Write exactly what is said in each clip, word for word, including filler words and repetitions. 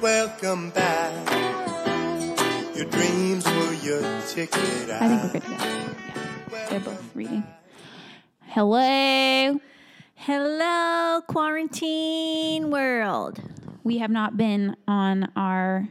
welcome back. Your dreams were your ticket out. I think we're good to go. Yeah, they're both reading. Hello. Hello, quarantine world. We have not been on our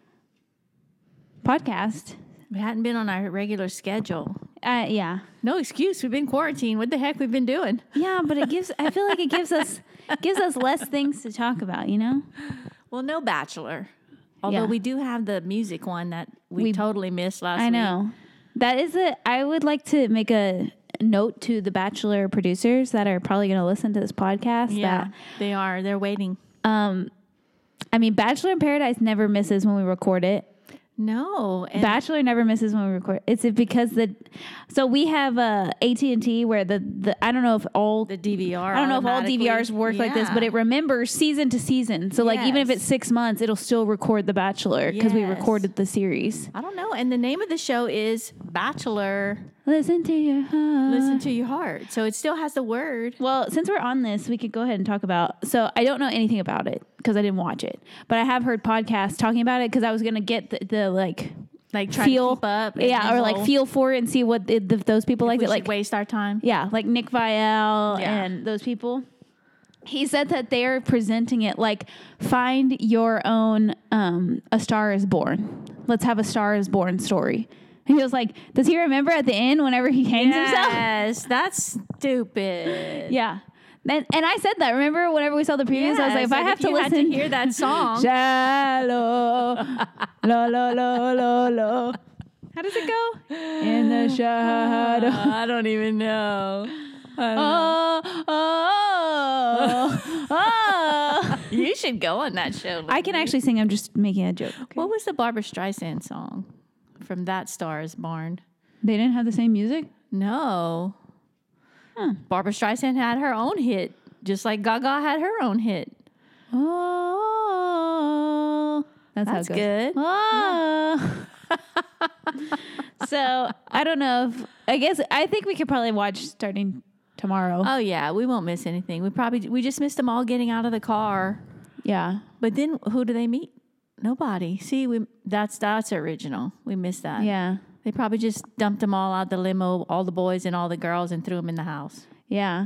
podcast. We hadn't been on our regular schedule. Uh, yeah. No excuse. We've been quarantined. What the heck we've been doing? Yeah, but it gives, I feel like it gives us, gives us less things to talk about, you know? Well, no Bachelor. Although Yeah. we do have the music one that we, We- totally missed last week. I know. That is a, I would like to make a note to the Bachelor producers that are probably going to listen to this podcast. Yeah, That, they are. They're waiting. um, I mean, Bachelor in Paradise never misses when we record it. No. And Bachelor never misses when we record. It's because the, so we have uh, A T and T where the, the, I don't know if all, the D V R. I don't know if all D V Rs work like this, but it remembers season to season. So like even if Yes. it's six months, it'll still record The Bachelor because we Yes. recorded the series. I don't know. And the name of the show is Bachelor. Listen to your heart. Listen to your heart. So it still has the word. Well, since we're on this, we could go ahead and talk about. So I don't know anything about it because I didn't watch it, but I have heard podcasts talking about it because I was gonna get the, the like Like try feel, to keep up. and yeah, or like know feel for it and see what the, the, those people if like we it. should Like waste our time. yeah, like Nick Viall Yeah. and those people. He said that they're presenting it like find your own um, A Star Is Born. Let's have a Star Is Born story. And he was like, does he remember at the end whenever he hangs himself? Yes, that's stupid. Yeah. And, and I said that. Remember whenever we saw the previews, I was like, if I have to you listen had to hear that song. Shallow, la la la la la. How does it go? In the shadow. I don't even know. I don't Oh, oh, oh. You should go on that show. I can actually sing. I'm just making a joke. Okay? What was the Barbra Streisand song from That Star Is Born? They didn't have the same music? No. Huh. Barbra Streisand had her own hit, just like Gaga had her own hit. Oh. That's, That's how it goes. good. Oh. So, I don't know if, I guess, I think we could probably watch starting tomorrow. Oh yeah, we won't miss anything. We probably we just missed them all getting out of the car. Yeah. But then who do they meet? Nobody. See, we that's that's original. We missed that. Yeah. They probably just dumped them all out the limo, all the boys and all the girls, and threw them in the house. Yeah.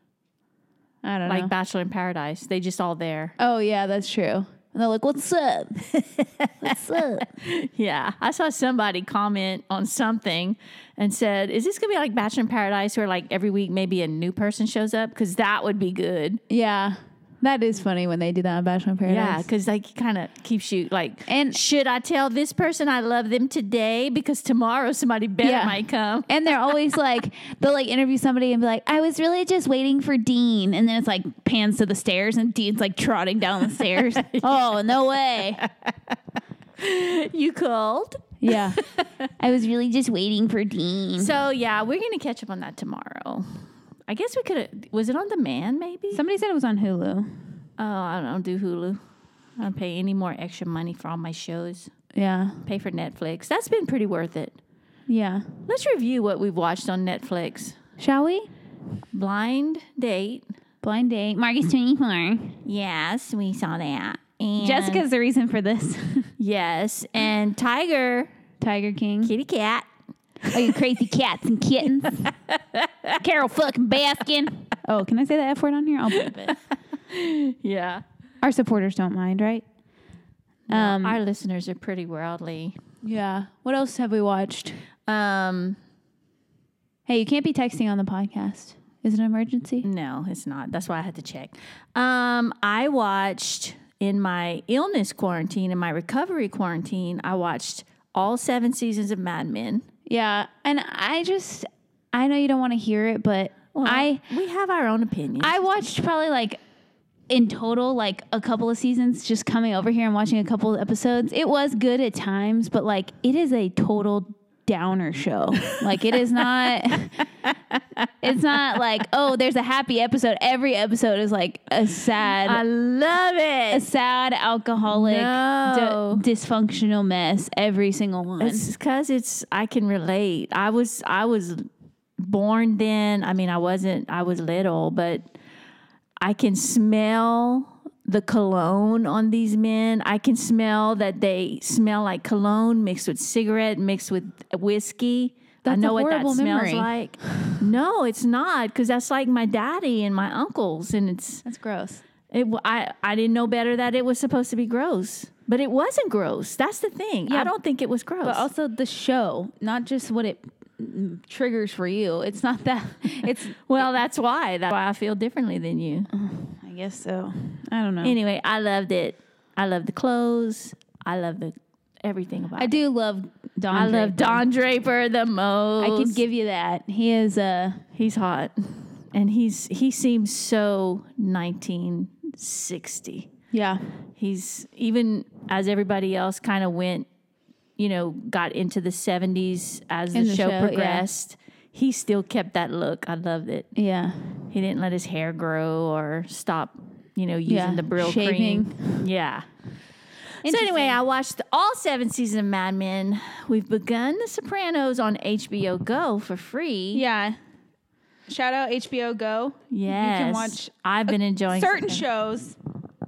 I don't Like know. Bachelor in Paradise. They just all there. Oh, yeah, that's true. And they're like, what's up? What's up? Yeah. I saw somebody comment on something and said, is this going to be like Bachelor in Paradise where like every week maybe a new person shows up? Because that would be good. Yeah. That is funny when they do that on Bachelor in Paradise. Yeah, because like kind of keeps you like, And- should I tell this person I love them today? Because tomorrow somebody better Yeah. might come. And they're always like, they'll like interview somebody and be like, I was really just waiting for Dean. And then it's like pans to the stairs and Dean's like trotting down the stairs. Oh, no way. You called? Yeah. I was really just waiting for Dean. So yeah, we're going to catch up on that tomorrow. I guess we could have, was it on demand maybe? Somebody said it was on Hulu. Oh, I don't do Hulu. I don't pay any more extra money for all my shows. Yeah. Pay for Netflix. That's been pretty worth it. Yeah. Let's review what we've watched on Netflix. Shall we? Blind Date. Blind date. Marcus twenty-four. Yes, we saw that. And Jessica's the reason for this. Yes, and Tiger, Tiger King. kitty cat. Oh, you crazy cats and kittens. Carol fucking Baskin. Oh, can I say the F word on here? I'll bleep it. Yeah. Our supporters don't mind, right? Um, Our listeners are pretty worldly. yeah. What else have we watched? Um, Hey, you can't be texting on the podcast. Is it an emergency? no, it's not. That's why I had to check. Um, I watched in my illness quarantine, in my recovery quarantine, I watched all seven seasons of Mad Men. Yeah. And I just, I know you don't want to hear it, but Well, I, we have our own opinions. I watched probably like in total, like a couple of seasons just coming over here and watching a couple of episodes. It was good at times, but like it is a total downer show. Like it is not, it's not like, oh, there's a happy episode. Every episode is like a sad, I love a it. sad alcoholic, No. d- dysfunctional mess. Every single one. It's because it's, I can relate. I was, I was born then. I mean, I wasn't, I was little, but I can smell the cologne on these men. I can smell that they smell like cologne mixed with cigarette, mixed with whiskey. That's I know a what that horrible smells memory. like. No, it's not, because that's like my daddy and my uncles, and it's That's gross. it. I I didn't know better that it was supposed to be gross, but it wasn't gross. That's the thing. Yeah, I don't think it was gross. But also the show, not just what it mm, triggers for you. It's not that. It's well, that's why. That's why I feel differently than you. I guess so. I don't know. Anyway, I loved it. I love the clothes. I love the everything about I it. do love Don. I love Draper. Don Draper the most. I can give you that. He is uh He's hot, and he's he seems so nineteen sixty. yeah. He's even as everybody else kind of went, you know, got into the seventies as the, In the show, show, yeah. progressed. He still kept that look. I loved it. Yeah. He didn't let his hair grow or stop, you know, using Yeah, the Brill shaving. cream. Yeah. So Interesting. anyway, I watched all seven seasons of Mad Men. We've begun The Sopranos on H B O Go for free. Yeah. Shout out H B O Go. Yes. You can watch I've been enjoying certain Sopranos. shows.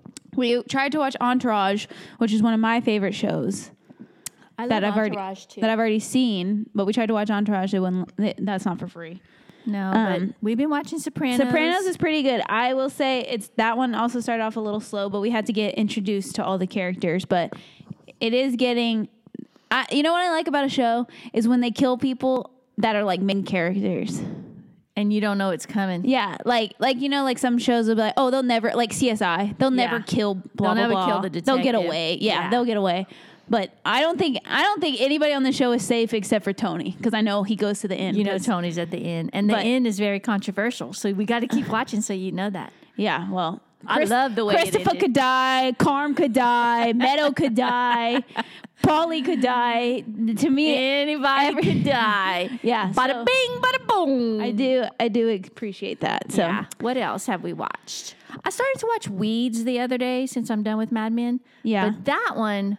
We tried to watch Entourage, which is one of my favorite shows I love that I've already Entourage, too. that I've already seen. But we tried to watch Entourage. It wouldn't, it- that's not for free. No, Um, but we've been watching Sopranos. Sopranos is pretty good. I will say it's that one also started off a little slow, but we had to get introduced to all the characters. But it is getting. I, you know what I like about a show is when they kill people that are like main characters. and you don't know it's coming. Yeah, like like you know, like some shows will be like, oh, they'll never like C S I. They'll Yeah. never kill. Blah They'll blah never blah. kill the They'll get detective. away. Yeah, Yeah. they'll get away. But I don't think I don't think anybody on the show is safe except for Tony because I know he goes to the end. You know 'cause- Tony's at the end, and the But- end is very controversial. So we got to keep watching so you know that. Yeah, well, I love the way it Christopher ended. could die, Carm could die, Meadow could die, Paulie could die. To me, Anybody every- could die. yeah, Bada so bing, bada boom. I do, I do appreciate that. So Yeah. What else have we watched? I started to watch Weeds the other day since I'm done with Mad Men. Yeah. But that one,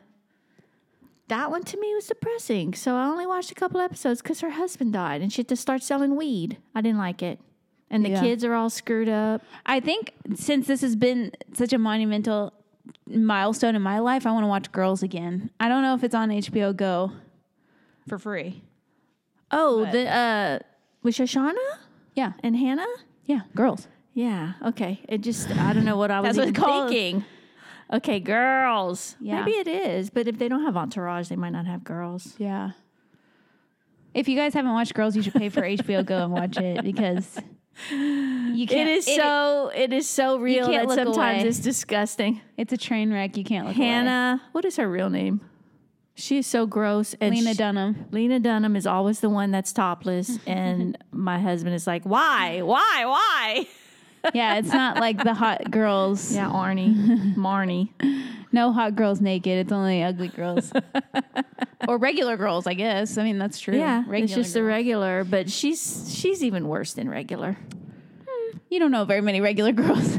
that one to me was depressing. So I only watched a couple episodes because her husband died and she had to start selling weed. I didn't like it. And the Yeah. kids are all screwed up. I think since this has been such a monumental milestone in my life, I want to watch Girls again. I don't know if it's on H B O Go for free. Oh, But- the uh, with Shoshana Yeah, and Hannah? yeah, Girls. Yeah. Okay. It just, I don't know what I was That's what even it's called. thinking. Okay, girls. Yeah. Maybe it is, but if they don't have Entourage, they might not have girls. Yeah. If you guys haven't watched Girls, you should pay for H B O Go and watch it because you can't. It is so it is so real can't that look sometimes away. it's disgusting. It's a train wreck. You can't look away. Hannah, what is her real name? She is so gross. And Lena she- Dunham. Lena Dunham is always the one that's topless, and my husband is like, "Why? Why? Why?" Yeah, it's not like the hot girls. Yeah, Arnie, Marnie. No hot girls naked. It's only ugly girls. Or regular girls, I guess. I mean, that's true. Yeah, regular it's just the girls. regular, but she's she's even worse than regular. You don't know very many regular girls.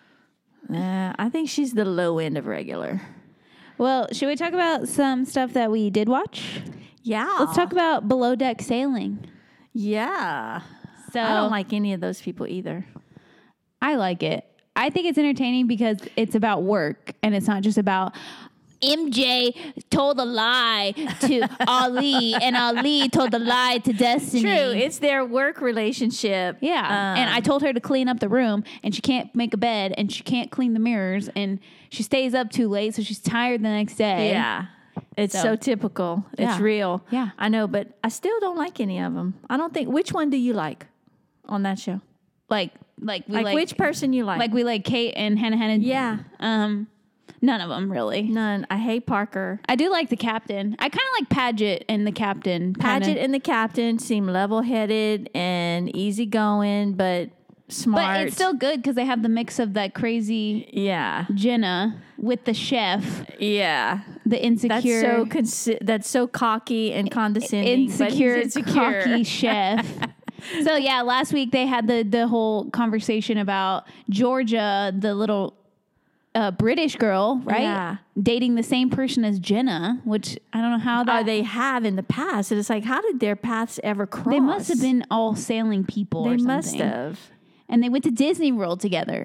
Uh, I think she's the low end of regular. Well, should we talk about some stuff that we did watch? Yeah, Let's talk about Below Deck Sailing. Yeah, So I don't like any of those people either. I like it. I think it's entertaining because it's about work and it's not just about M J told a lie to Ali and Ali told a lie to Destiny. True, it's their work relationship. yeah. Um, and I told her to clean up the room and she can't make a bed and she can't clean the mirrors and she stays up too late so she's tired the next day. Yeah. It's so, So- typical. Yeah. It's real. Yeah. I know, but I still don't like any of them. I don't think. Which one do you like on that show? Like like we Like, like, which person you like? like we like Kate and Hannah Hannah. yeah. Um none of them really. None. I hate Parker. I do like the captain. I kind of like Paget and the captain. kinda. Paget and the captain seem level-headed and easygoing, but smart. But it's still good because they have the mix of that crazy yeah. Jenna with the chef, Yeah. the That's insecure, so consi- that's so cocky and condescending. but he's insecure, insecure. cocky chef. So yeah, last week they had the the whole conversation about Georgia, the little uh, British girl, right? Yeah. Dating the same person as Jenna, which I don't know how that Or they have in the past. And it's like, how did their paths ever cross? they must have been all sailing people. They or must something. have. And they went to Disney World together.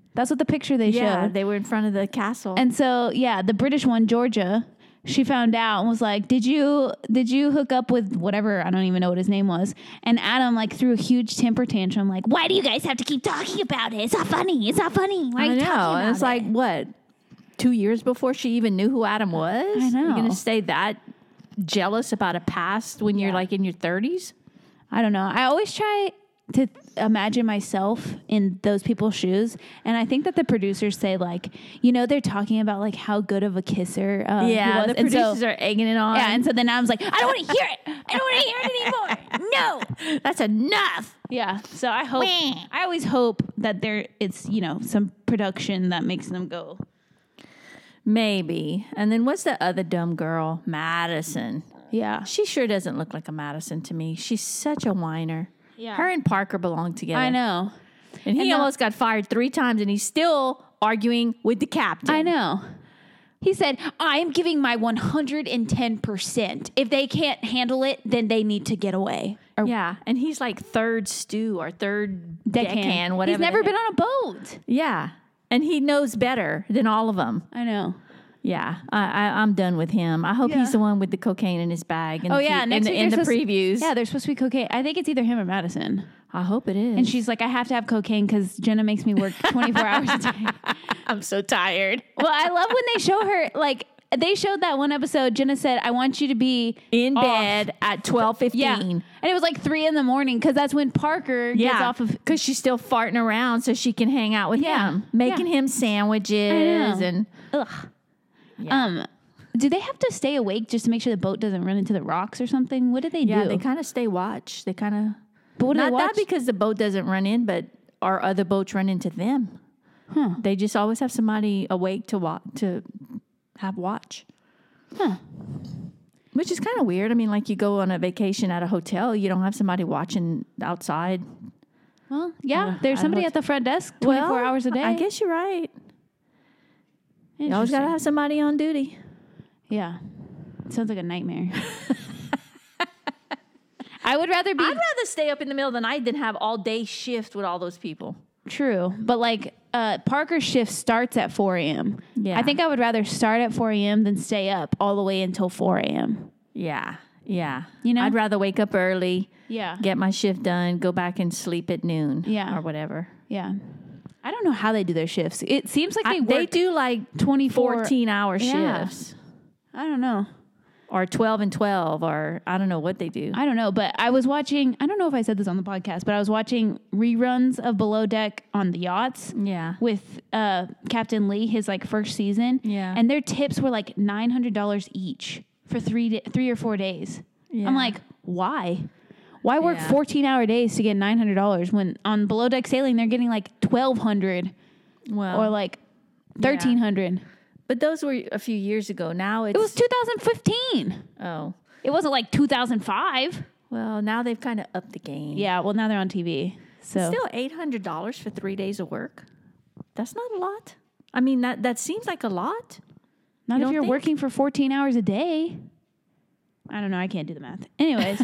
That's what the picture they Yeah, showed. they were in front of the castle. And so, yeah, the British one, Georgia, she found out and was like, "Did you did you hook up with whatever? I don't even know what his name was." And Adam like threw a huge temper tantrum, like, "Why do you guys have to keep talking about it? It's not funny. It's not funny. Why are I you know. talking And about it's like, it?" what, two years before she even knew who Adam was? I know. You're going to stay that jealous about a past when you're Yeah. like in your thirties? I don't know. I always try to imagine myself in those people's shoes, and I think that the producers say like, you know, they're talking about like how good of a kisser. Uh, he Yeah, was. the And so- producers are egging it on. Yeah, and so then Adam's like, I don't want to hear it. I don't want to hear it anymore. No. That's enough. Yeah. So I hope. Wah. I always hope that there it's you know some production that makes them go. Maybe. And then what's the other dumb girl? Madison. Yeah. She sure doesn't look like a Madison to me. She's such a whiner. Yeah. Her and Parker belong together. I know. And he And now- almost got fired three times, and he's still arguing with the captain. I know. He said, I am giving my one hundred ten percent. If they can't handle it, then they need to get away. Or Yeah, and he's like third stew or third deckhand, deckhand. whatever. He's never the been heck. on a boat. Yeah, and he knows better than all of them. I know. Yeah, I, I, I'm done with him. I hope Yeah. he's the one with the cocaine in his bag. In Oh, the, yeah. in Next the, week in they're the supposed- previews. Yeah, there's supposed to be cocaine. I think it's either him or Madison. I hope it is. And she's like, I have to have cocaine because Jenna makes me work twenty-four hours a day. I'm so tired. Well, I love when they show her, like, they showed that one episode. Jenna said, I want you to be In off. bed at twelve fifteen. Yeah. And it was like three in the morning because that's when Parker gets Yeah, off of. because she's still farting around so she can hang out with Yeah, him, making yeah. him sandwiches I know. and Ugh. Yeah. Um, do they have to stay awake just to make sure the boat doesn't run into the rocks or something? What do they yeah, do? they kind of stay watch. They kind of but what do they not watch? that because the boat doesn't run in, but our other boats run into them. Huh. They just always have somebody awake to watch to have watch. Huh. Which is kind of weird. I mean, like you go on a vacation at a hotel, you don't have somebody watching outside. Well, yeah, Uh, there's I somebody hope- at the front desk twenty-four Well, hours a day. I guess you're right. You always got to Interesting. have somebody on duty. Yeah. Sounds like a nightmare. I would rather be I'd rather stay up in the middle of the night than have all day shift with all those people. true, but like uh, Parker's shift starts at four a.m. Yeah. I think I would rather start at four a.m. than stay up all the way until four a.m. Yeah, yeah. You know? I'd rather wake up early, Yeah. get my shift done, go back and sleep at noon. Yeah. or whatever. Yeah. I don't know how they do their shifts. It seems like they I- work they do like twenty-four fourteen hour Yeah. shifts, I don't know. or twelve and twelve, or I don't know what they do. I don't know, but I was watching, I don't know if I said this on the podcast, but I was watching reruns of Below Deck on the yachts Yeah, with uh, Captain Lee, his like first season. Yeah. And their tips were like nine hundred dollars each for three, da- three or four days. Yeah. I'm like, why? Why work Yeah. fourteen hour days to get nine hundred dollars when on Below Deck Sailing they're getting like twelve hundred dollars well, or like thirteen hundred dollars. but those were a few years ago. Now it's It was two thousand fifteen. oh It wasn't like two thousand five. well, now they've kind of upped the game. Yeah, well now they're on T V. So Still eight hundred dollars for three days of work. That's not a lot. I mean that that seems like a lot. not you if don't you're think? working for fourteen hours a day. I don't know. I can't do the math. Anyways.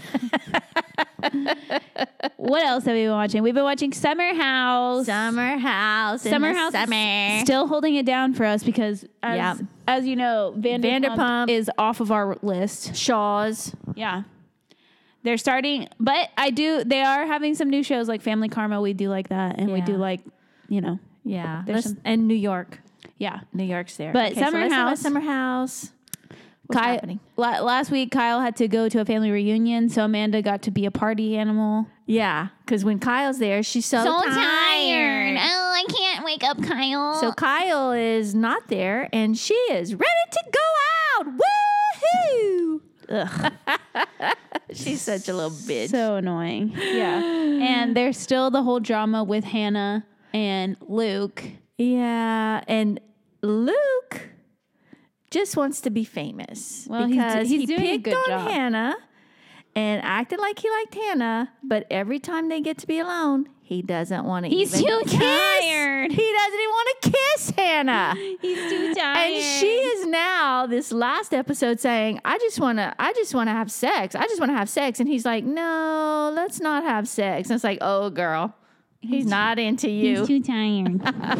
What else have we been watching? We've been watching Summer House. Summer house, Summer House is still holding it down for us because, as, Yeah. as you know, Vanderpump, Vanderpump. is off of our list. Shaw's. Yeah. They're starting, but I do, they are having some new shows like Family Karma. We do like that. And we Yeah. do like, you know, Yeah, There's let's- some- and New York. yeah. New York's there. But so Summer let's talk about House- Summer House. What's Ky- happening? la- last week, Kyle had to go to a family reunion, so Amanda got to be a party animal. Yeah, because when Kyle's there, she's so, tired. Oh, I can't wake up, Kyle. So Kyle is not there, and she is ready to go out. Woohoo! Ugh, She's such a little bitch. so annoying. Yeah. And there's still the whole drama with Hannah and Luke. yeah, and Luke just wants to be famous. Well, he's- because he's he doing a picked good on job. Hannah and acted like he liked Hannah, but every time they get to be alone, he doesn't want to. He's even too kiss. tired. He doesn't even want to kiss Hannah. He's too tired. And she is now this last episode saying, "I just want to, I just want to have sex. I just want to have sex." And he's like, "No, let's not have sex." And it's like, "Oh, girl, He's not into you. He's too tired.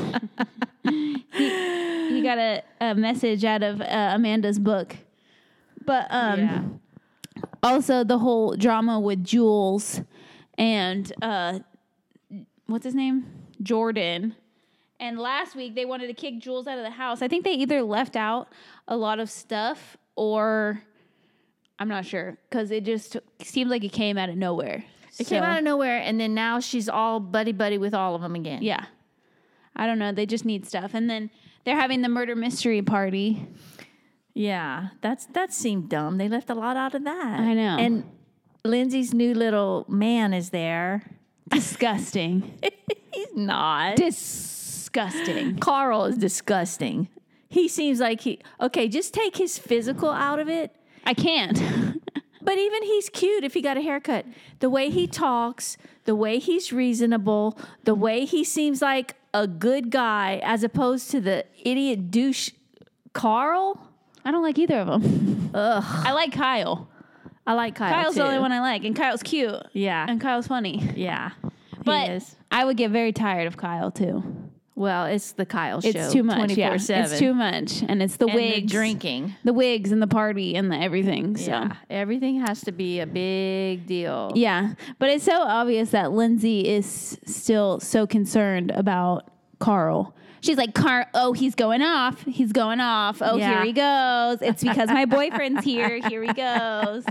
he, he got a, a message out of uh, Amanda's book. But um, Yeah. also the whole drama with Jules and uh, what's his name? Jordan. And last week they wanted to kick Jules out of the house. I think they either left out a lot of stuff or I'm not sure because it just seemed like it came out of nowhere. It came out of nowhere, and then now she's all buddy-buddy with all of them again. Yeah. I don't know. They just need stuff. And then they're having the murder mystery party. Yeah, that's that seemed dumb. They left a lot out of that. I know. And Lindsay's new little man is there. Disgusting. He's not. Disgusting. Carl is disgusting. He seems like he... Okay, just take his physical out of it. I can't. But even he's cute if he got a haircut. The way he talks, the way he's reasonable, the way he seems like a good guy as opposed to the idiot douche Carl. I don't like either of them. Ugh. I like Kyle. I like Kyle Kyle's too. the only one I like. And Kyle's cute. Yeah. And Kyle's funny. Yeah. But he is. I would get very tired of Kyle too. Well, it's the Kyle show. It's too much. Yeah. twenty-four seven. It's too much. And it's the And wigs. the drinking. The wigs and the party and the everything. So. Yeah. Everything has to be a big deal. Yeah, but it's so obvious that Lindsay is still so concerned about Carl. She's like, Car- oh, he's going off. He's going off. Oh, Yeah. here he goes. It's because my boyfriend's here. Here he goes.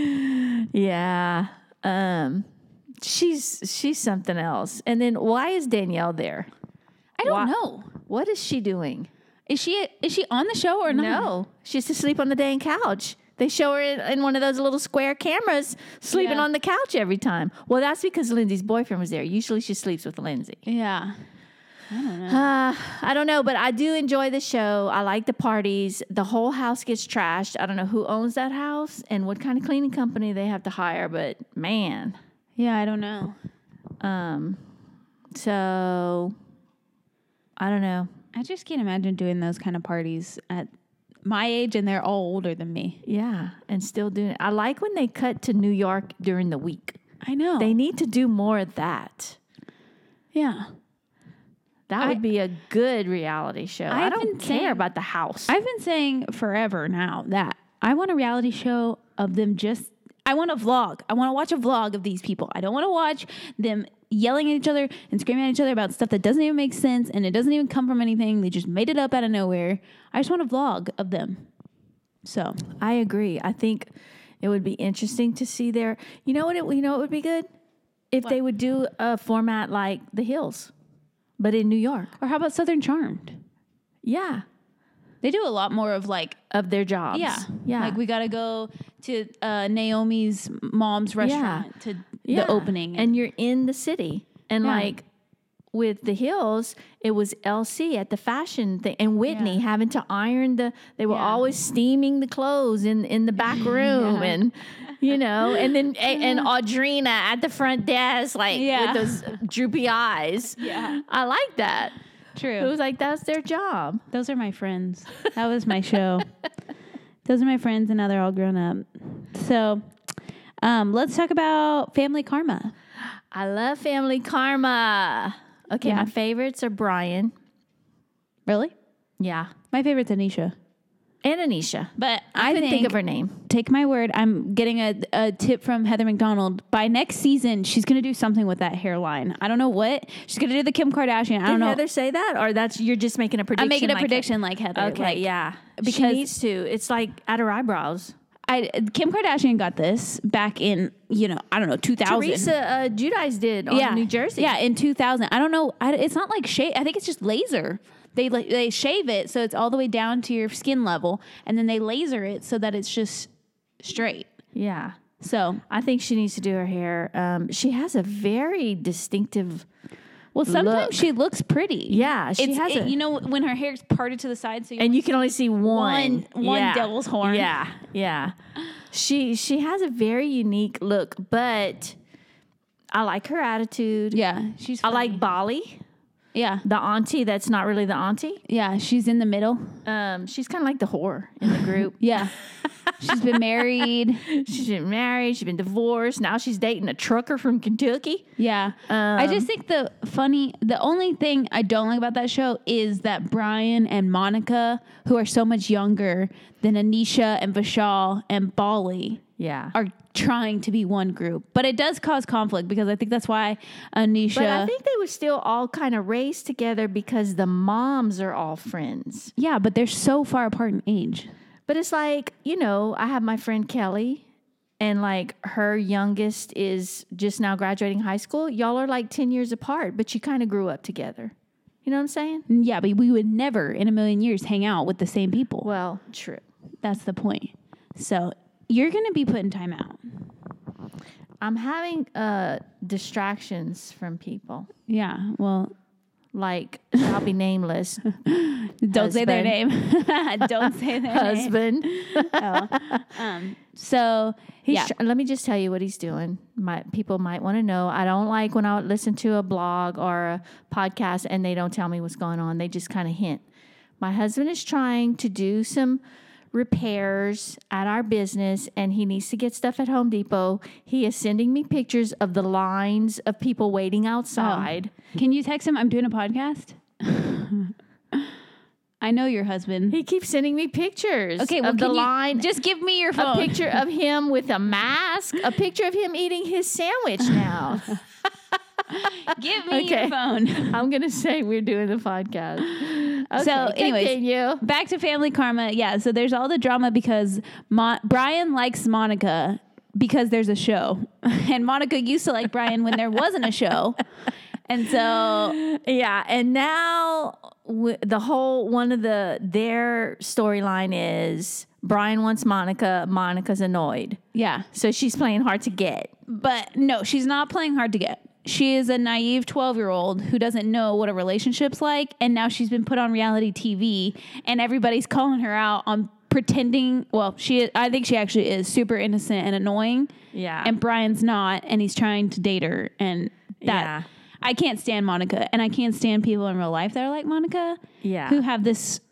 Yeah. Um, she's she's something else. And then why is Danielle there? I don't Why- know. What is she doing? Is she is she on the show or not? No, she's asleep on the dang couch. They show her in, in one of those little square cameras sleeping Yeah. on the couch every time. Well, that's because Lindsay's boyfriend was there. Usually she sleeps with Lindsay. Yeah. Uh, I don't know, but I do enjoy the show. I like the parties. The whole house gets trashed. I don't know who owns that house and what kind of cleaning company they have to hire, but man. Yeah, I don't know. Um, so I don't know. I just can't imagine doing those kind of parties at my age, and they're all older than me. Yeah, and still doing it. I like when they cut to New York during the week. I know. They need to do more of that. yeah. That I- would be a good reality show. I I've don't been care saying- about the house. I've been saying forever now that I want a reality show of them just, I want a vlog. I want to watch a vlog of these people. I don't want to watch them yelling at each other and screaming at each other about stuff that doesn't even make sense and it doesn't even come from anything. They just made it up out of nowhere. I just want a vlog of them. So, I agree. I think it would be interesting to see their. You know what? It, you know what would be good if they would do a format like The Hills, but in New York. or how about Southern Charmed? Yeah, They do a lot more of like, of their jobs. yeah, yeah. like we got to go to uh, Naomi's mom's restaurant to Yeah. the opening. and you're in the city, and Yeah. like with The Hills, it was L C at the fashion thing, and Whitney Yeah. having to iron the. They were Yeah. always steaming the clothes in in the back room, Yeah. and you know, and then a- and Audrina at the front desk, like Yeah. with those droopy eyes. Yeah. I like that. True. It was like that's their job. Those are my friends. That was my show. Those are my friends, and now they're all grown up. So, um, let's talk about family karma. I love Family Karma. Okay, Yeah. my favorites are Brian. Really? Yeah. My favorite's Anisha. And Anisha. But I, I couldn't think, think of her name. take my word, I'm getting a, a tip from Heather McDonald. By next season, she's going to do something with that hairline. I don't know what. She's going to do the Kim Kardashian. I Did don't know. Heather say that, or that's you're just making a prediction? I'm making a like prediction like Heather. It? Okay, like, yeah, because she because- needs to. It's like at her eyebrows. I, Kim Kardashian got this back in, you know, I don't know, two thousand. Teresa uh, Giudice did on yeah, New Jersey. Yeah, in two thousand. I don't know. I, it's not like shave. I think it's just laser. They like they shave it so it's all the way down to your skin level, and then they laser it so that it's just straight. yeah. So, I think she needs to do her hair. Um, she has a very distinctive. well, sometimes Look. she looks pretty. Yeah, she it's, has it- a- you know when her hair's parted to the side, so you And you can only see one. One- one yeah. devil's horn. Yeah, yeah. She she has a very unique look, but I like her attitude. yeah, she's. I funny. like Bali. Yeah. The auntie that's not really the auntie. Yeah. She's in the middle. Um, she's kind of like the whore in the group. Yeah. She's been married. She's been married. She's been divorced. Now she's dating a trucker from Kentucky. Yeah. I just think the funny, the only thing I don't like about that show is that Brian and Monica, who are so much younger than Anisha and Vishal and Bali, Yeah. are trying to be one group. But it does cause conflict because I think that's why Anisha. But I think they were still all kind of raised together because the moms are all friends. Yeah, but they're so far apart in age. But it's like, you know, I have my friend Kelly, and like her youngest is just now graduating high school. Y'all are like ten years apart, but you kind of grew up together. You know what I'm saying? Yeah, but we would never in a million years hang out with the same people. Well, true. That's the point. So you're going to be put in timeout. I'm having uh, distractions from people. Yeah, well, Like, I'll be nameless. don't say their name. Husband. Don't say their name. Husband. Um, so, He's yeah. tr- let me just tell you what he's doing. My people might want to know. I don't like when I listen to a blog or a podcast and they don't tell me what's going on. They just kind of hint. My husband is trying to do some repairs at our business and he needs to get stuff at Home Depot. He is sending me pictures of the lines of people waiting outside. Can you text him? I'm doing a podcast. I know your husband. He keeps sending me pictures Okay, well, of the can you- line. Just give me your a phone. picture of him with a mask, a picture of him eating his sandwich now. Give me Okay. your phone. I'm going to say we're doing the podcast. Okay, So, anyways, continue. Back to Family Karma. Yeah, so there's all the drama because Mo- Brian likes Monica because there's a show. And Monica used to like Brian when there wasn't a show. And so, Yeah, and now w- the whole one of the their storyline is Brian wants Monica, Monica's annoyed. yeah. So she's playing hard to get. But no, she's not playing hard to get. She is a naive twelve-year-old who doesn't know what a relationship's like, and now she's been put on reality T V, and everybody's calling her out on pretending. Well, she, I think she actually is super innocent and annoying. Yeah. And Brian's not, and he's trying to date her, and that Yeah. I can't stand Monica, and I can't stand people in real life that are like Monica, Yeah. who have this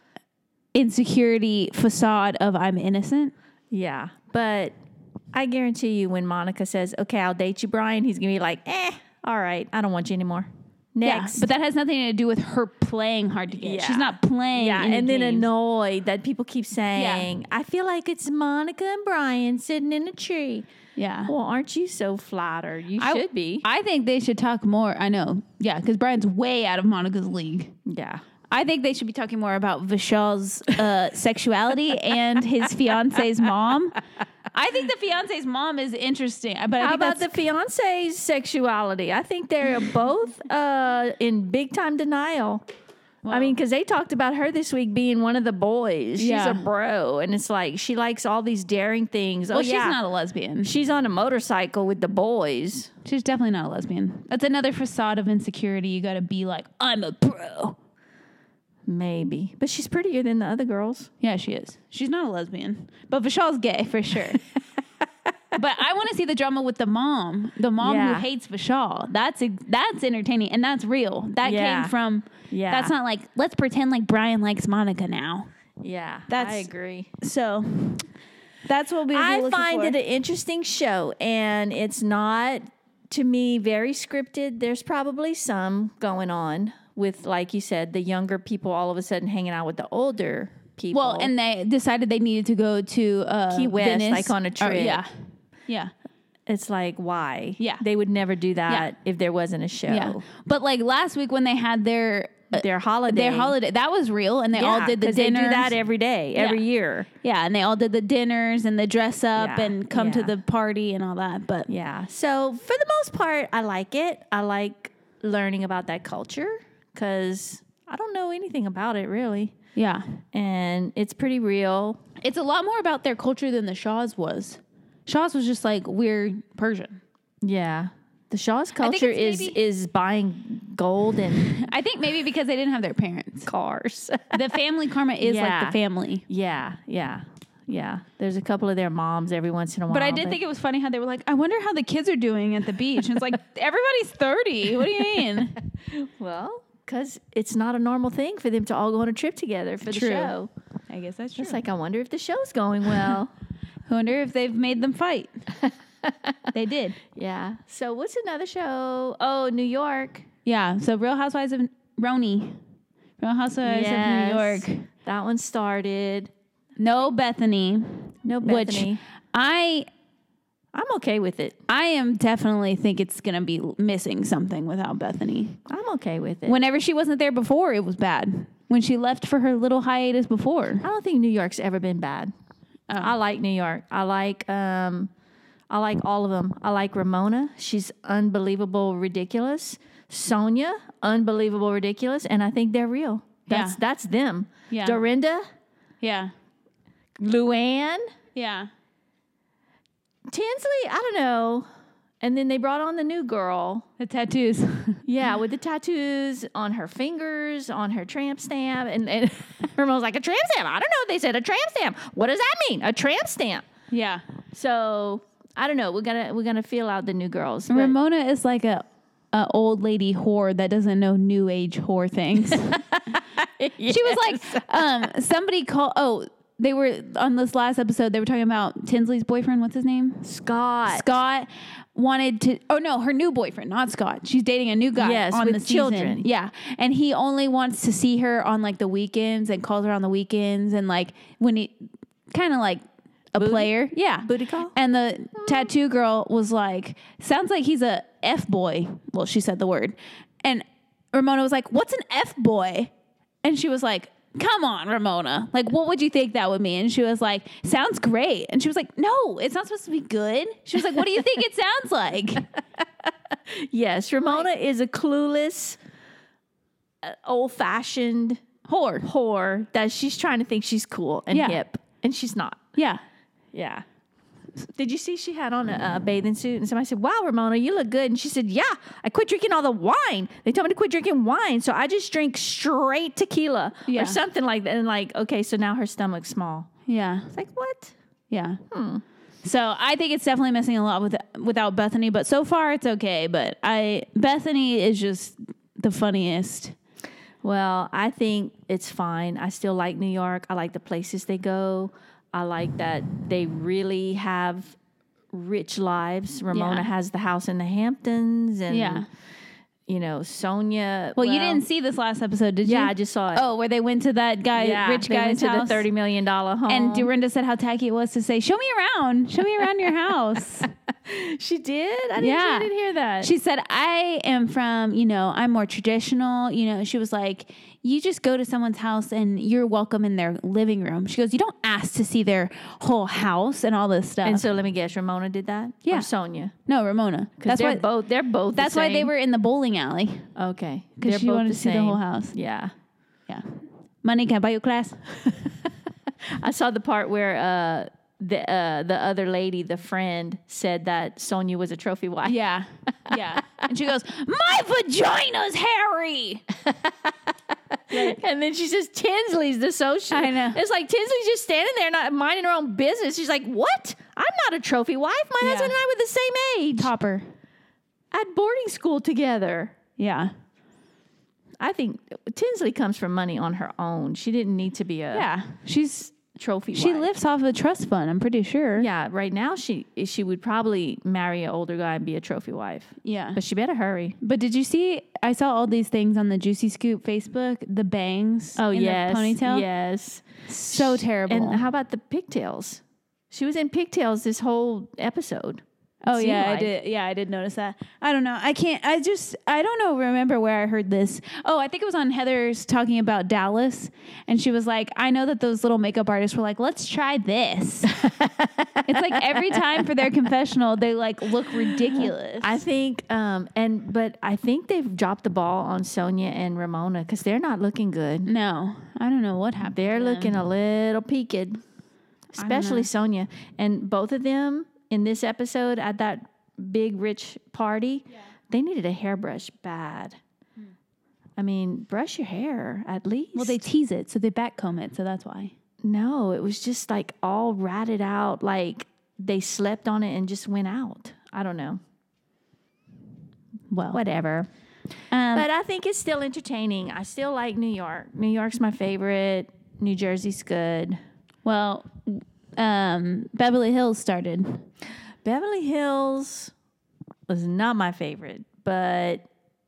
insecurity facade of I'm innocent. Yeah, but I guarantee you when Monica says, okay, I'll date you, Brian, he's going to be like, eh, all right, I don't want you anymore. Next. Yeah, but that has nothing to do with her playing hard to get. Yeah. She's not playing. Yeah, any and then games. annoyed that people keep saying, I feel like it's Monica and Brian sitting in a tree. Yeah. Well, aren't you so flattered? You I- should be. I think they should talk more. I know. Yeah, because Brian's way out of Monica's league. Yeah. I think they should be talking more about Vishal's uh, sexuality and his fiance's mom. I think the fiance's mom is interesting, but I How think about that's, the fiance's sexuality? I think they're both uh, in big time denial. I mean, because they talked about her this week being one of the boys. She's Yeah. a bro, and it's like she likes all these daring things. well, oh, she's yeah. not a lesbian. She's on a motorcycle with the boys. She's definitely not a lesbian. That's another facade of insecurity. You got to be like, I'm a bro. Maybe. But she's prettier than the other girls. Yeah, she is. She's not a lesbian, but Vishal's gay for sure. But I want to see the drama with the mom, the mom Yeah. who hates Vishal. That's that's entertaining and that's real. That Yeah. came from. Yeah. That's not like let's pretend like Brian likes Monica now. Yeah, That's- I agree. So that's what we. We'll be I looking find for. it an interesting show, and it's not, to me, very scripted. There's probably some going on with, like you said, the younger people all of a sudden hanging out with the older people. Well, and they decided they needed to go to uh, Key West, Venice. like on a Or- trip. yeah, yeah, it's like, why? Yeah. They would never do that Yeah. if there wasn't a show. yeah. But like last week when they had their uh, Their holiday. their holiday, that was real, and they all Yeah, did the 'cause dinners. They do that every day, every Yeah. year. Yeah, and they all did the dinners and the dress up Yeah, and come to yeah. the party and all that. But Yeah. So for the most part, I like it. I like learning about that culture because I don't know anything about it really. yeah, And it's pretty real. it's a lot more about their culture than the Shaw's was. Shaw's was just like weird Persian. Yeah. The Shaw's think culture it's is maybe- is buying gold and I think maybe because they didn't have their parents. cars. The family karma is like Yeah. the family. yeah, yeah, yeah. There's a couple of their moms every once in a while. But I did think it was funny how they were like, I wonder how the kids are doing at the beach. And it's like, everybody's thirty. What do you mean? well, because it's not a normal thing for them to all go on a trip together for the True. show. I guess that's true. It's like, I wonder if the show's going well. I wonder if they've made them fight. They did. Yeah. So what's another show? Oh, New York. Yeah. So Real Housewives of Roni. Real Housewives of New York. That one started. No Bethany. No Bethany. Which I I'm okay with it. I am definitely think it's gonna be missing something without Bethany. I'm okay with it. Whenever she wasn't there before, it was bad. When she left for her little hiatus before. I don't think New York's ever been bad. Oh. I like New York. I like um, I like all of them. I like Ramona. She's unbelievable, ridiculous. Sonia, unbelievable, ridiculous, and I think they're real. That's Yeah. that's them. Yeah. Dorinda, Yeah. Luann, Yeah. Tinsley. I don't know. And then they brought on the new girl. The tattoos. Yeah, with the tattoos on her fingers, on her tramp stamp. And, and Ramon's like, a tramp stamp? I don't know. They said a tramp stamp. What does that mean? A tramp stamp. Yeah. So I don't know. We're gonna we're gonna feel out the new girls. but- Ramona is like a, a old lady whore that doesn't know new age whore things. She was like, um, somebody called. Oh, they were on this last episode. They were talking about Tinsley's boyfriend. What's his name? Scott. Scott wanted to. Oh no, her new boyfriend, not Scott. She's dating a new guy. Yes, on with the season. children. Yeah, and he only wants to see her on like the weekends and calls her on the weekends and like when he kind of like a Booty? player. Yeah, Booty call? And the tattoo girl was like, sounds like he's a F boy. Well, she said the word. And Ramona was like, what's an F boy? And she was like, come on, Ramona. Like, what would you think that would mean? And she was like, sounds great. And she was like, no, it's not supposed to be good. She was like, what do you think it sounds like? Yes, Ramona is a clueless, uh, old-fashioned Whore. whore that she's trying to think she's cool and Yeah. hip, and she's not. Yeah. Yeah. Did you see she had on a, a bathing suit? And somebody said, wow, Ramona, you look good. And she said, yeah, I quit drinking all the wine. They told me to quit drinking wine. So I just drink straight tequila Yeah. or something like that. And like, okay, so now her stomach's small. Yeah. It's like, what? Yeah. So I think it's definitely missing a lot with without Bethany, but so far it's okay. But I Bethany is just the funniest. Well, I think it's fine. I still like New York. I like the places they go. I like that they really have rich lives. Ramona Yeah. has the house in the Hamptons, and Yeah. you know, Sonia. Well, you didn't see this last episode, did Yeah, you? I just saw it. Oh, where they went to that guy, yeah, rich they guy's went to house. the thirty million dollar home, And Dorinda said how tacky it was to say, "Show me around, show me around your house." she did. I didn't, Yeah. I didn't hear that. She said, "I am from, you know, I'm more traditional." You know, she was like, "You just go to someone's house and you're welcome in their living room." She goes, "You don't ask to see their whole house and all this stuff." and so let me guess, Ramona did that. Yeah. or Sonia. no, Ramona. Because That's they're why. both. They're both. That's the why they same. were in the bowling alley okay. because They're she both wanted the to see the same. whole house. Yeah. Yeah. Money, can I buy you a class? I saw the part where uh, the uh, the other lady, the friend, said that Sonia was a trophy wife. Yeah. Yeah. And she goes, "My vagina's hairy." And then she says Tinsley's the social. I know. It's like Tinsley's just standing there, not minding her own business. She's like, "What? I'm not a trophy wife. My Yeah. husband and I were the same age Topper. at boarding school together." Yeah. I think Tinsley comes from money on her own. She didn't need to be a Yeah. She's trophy she wife. lives off a trust fund, I'm pretty sure. Yeah, right now she she would probably marry an older guy and be a trophy wife. Yeah. But she better hurry. But did you see? I saw all these things on the Juicy Scoop Facebook. The bangs. Oh in yes, the ponytail. yes. So terrible. And how about the pigtails? She was in pigtails this whole episode. oh seemed yeah, I like. did. Yeah, I did notice that. I don't know. I can't. I just. I don't know. Remember where I heard this? Oh, I think it was on Heather's talking about Dallas, and she was like, "I know that those little makeup artists were like, let's try this." It's like every time for their confessional, they like look ridiculous. I think, um, and but I think they've dropped the ball on Sonia and Ramona because they're not looking good. no, I don't know what happened. They're to them. looking a little peaked, especially Sonia. And both of them in this episode at that big rich party, they needed a hairbrush bad. I mean, brush your hair at least. Well, they tease it, so they backcomb it, so that's why. no, it was just like all ratted out, like they slept on it and just went out. I don't know. Well, Whatever. Um, But I think it's still entertaining. I still like New York. New York's my favorite. New Jersey's good. well, um, Beverly Hills started. Beverly Hills was not my favorite, but